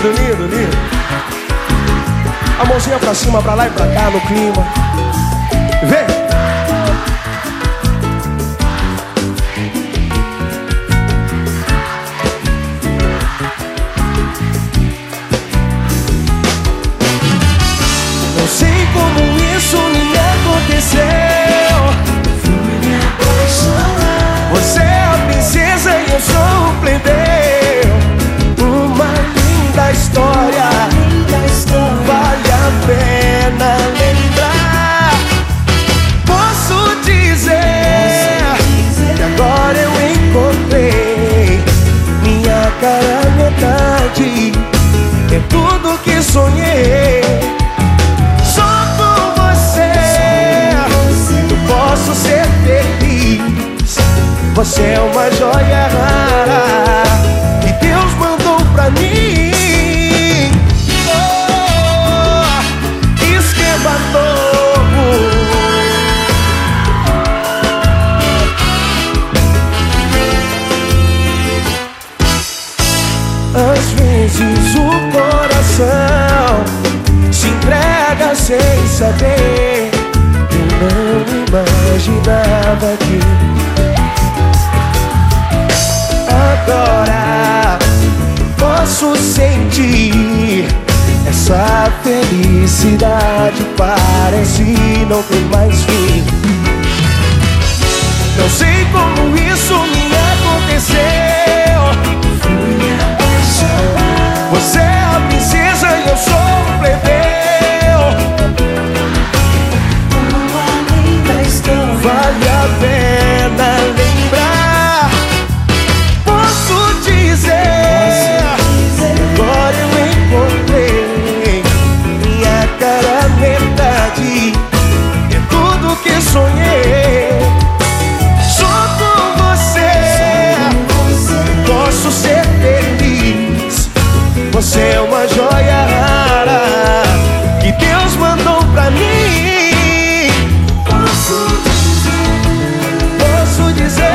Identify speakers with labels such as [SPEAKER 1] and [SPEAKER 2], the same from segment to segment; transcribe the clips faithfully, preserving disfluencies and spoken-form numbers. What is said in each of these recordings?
[SPEAKER 1] Lindo, lindo, lindo. A mãozinha pra cima, pra lá e pra cá no clima. Vem. Não sei como isso me aconteceu.
[SPEAKER 2] Fui me apaixonar.
[SPEAKER 1] Você é a princesa e eu sou o plebeu. Uma linda história,
[SPEAKER 2] Linda história.
[SPEAKER 1] vale a pena lembrar. Posso dizer que agora eu encontrei minha cara metade. É tudo que sonhei. Só com você eu posso ser feliz. Você é uma joia rara que Deus mandou pra mim. Oh, esquema novo. Às vezes o coração se entrega sem saber. Eu não imaginava que agora posso sentir essa felicidade. Parece não ter mais fim. Não sei como isso me aconteceu.
[SPEAKER 2] Fui me apaixonar.
[SPEAKER 1] Você é a princesa e eu sou o plebeu.
[SPEAKER 2] Uma linda história.
[SPEAKER 1] Vale a pena lembrar. Posso dizer, agora eu encontrei minha cara metade. É tudo que sonhei. Só com você posso ser feliz. Você é uma joia rara que Deus mandou pra mim.
[SPEAKER 2] Posso dizer,
[SPEAKER 1] Posso dizer,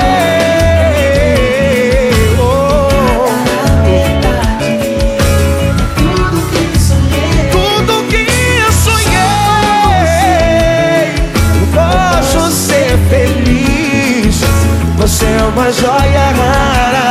[SPEAKER 1] oh,
[SPEAKER 2] na verdade, tudo que sonhei.
[SPEAKER 1] tudo que sonhei. Eu posso ser feliz. Você é uma joia rara